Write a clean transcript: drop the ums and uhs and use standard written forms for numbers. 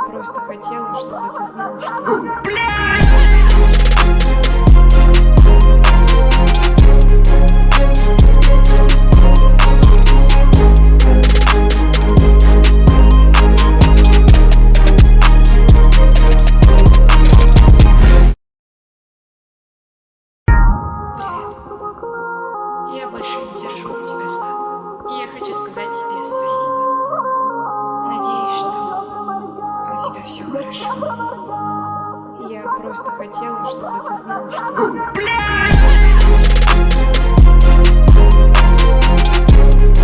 просто хотела, чтобы ты знал, что... Привет. Я больше не держу на тебя зла. Я хочу сказать тебе спасибо. Надеюсь, что у тебя все хорошо. Я просто хотела, чтобы ты знал, что...